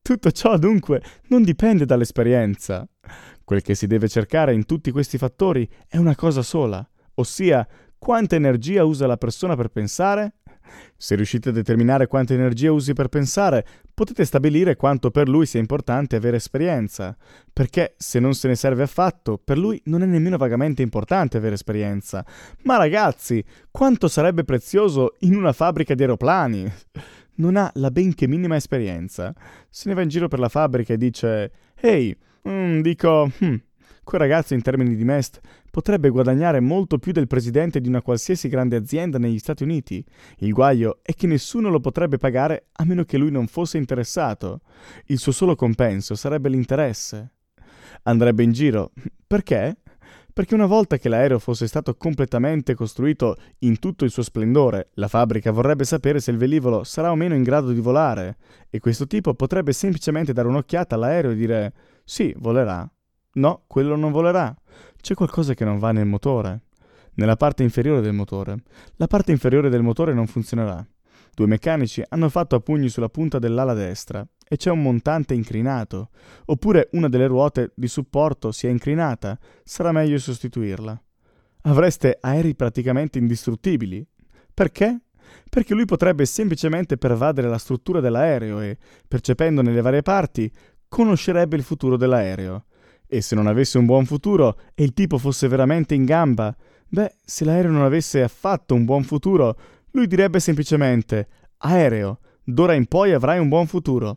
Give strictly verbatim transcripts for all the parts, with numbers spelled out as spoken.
Tutto ciò dunque non dipende dall'esperienza. Quel che si deve cercare in tutti questi fattori è una cosa sola, ossia quanta energia usa la persona per pensare. Se riuscite a determinare quanta energia usi per pensare, potete stabilire quanto per lui sia importante avere esperienza, perché se non se ne serve affatto, per lui non è nemmeno vagamente importante avere esperienza. Ma ragazzi, quanto sarebbe prezioso in una fabbrica di aeroplani! Non ha la benché minima esperienza. Se ne va in giro per la fabbrica e dice «Ehi, mm, dico, hmm, quel ragazzo in termini di mest potrebbe guadagnare molto più del presidente di una qualsiasi grande azienda negli Stati Uniti. Il guaio è che nessuno lo potrebbe pagare a meno che lui non fosse interessato. Il suo solo compenso sarebbe l'interesse». Andrebbe in giro. Perché? Perché una volta che l'aereo fosse stato completamente costruito in tutto il suo splendore, la fabbrica vorrebbe sapere se il velivolo sarà o meno in grado di volare, e questo tipo potrebbe semplicemente dare un'occhiata all'aereo e dire «Sì, volerà». «No, quello non volerà. C'è qualcosa che non va nel motore. Nella parte inferiore del motore. La parte inferiore del motore non funzionerà. Due meccanici hanno fatto a pugni sulla punta dell'ala destra e c'è un montante inclinato. Oppure una delle ruote di supporto si è inclinata. Sarà meglio sostituirla». Avreste aerei praticamente indistruttibili. Perché? Perché lui potrebbe semplicemente pervadere la struttura dell'aereo e, percependone le varie parti, conoscerebbe il futuro dell'aereo. E se non avesse un buon futuro e il tipo fosse veramente in gamba, beh, se l'aereo non avesse affatto un buon futuro, lui direbbe semplicemente «Aereo, d'ora in poi avrai un buon futuro».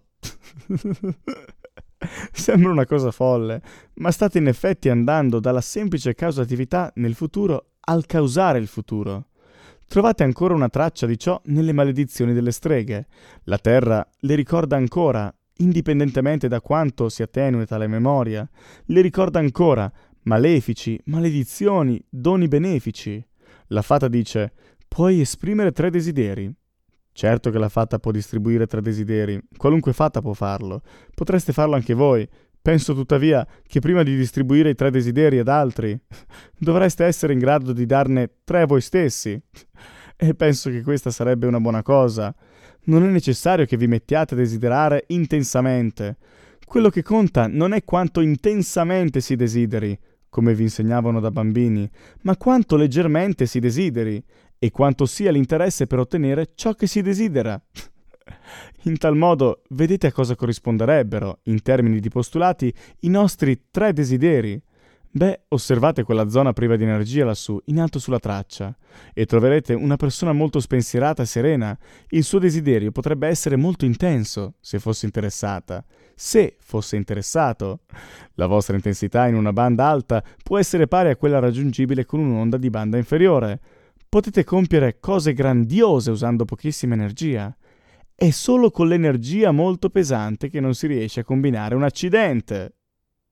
Sembra una cosa folle, ma state in effetti andando dalla semplice causatività nel futuro al causare il futuro. Trovate ancora una traccia di ciò nelle maledizioni delle streghe. La Terra le ricorda ancora, indipendentemente da quanto sia tenue tale memoria, le ricorda ancora malefici, maledizioni, doni benefici. La fata dice: puoi esprimere tre desideri. Certo che la fata può distribuire tre desideri, qualunque fata può farlo. Potreste farlo anche voi. Penso tuttavia che prima di distribuire i tre desideri ad altri, dovreste essere in grado di darne tre a voi stessi. E penso che questa sarebbe una buona cosa. Non è necessario che vi mettiate a desiderare intensamente. Quello che conta non è quanto intensamente si desideri, come vi insegnavano da bambini, ma quanto leggermente si desideri e quanto sia l'interesse per ottenere ciò che si desidera. In tal modo, vedete a cosa corrisponderebbero, in termini di postulati, i nostri tre desideri. Beh, osservate quella zona priva di energia lassù, in alto sulla traccia, e troverete una persona molto spensierata e serena. Il suo desiderio potrebbe essere molto intenso, se fosse interessata. Se fosse interessato. La vostra intensità in una banda alta può essere pari a quella raggiungibile con un'onda di banda inferiore. Potete compiere cose grandiose usando pochissima energia. È solo con l'energia molto pesante che non si riesce a combinare un accidente.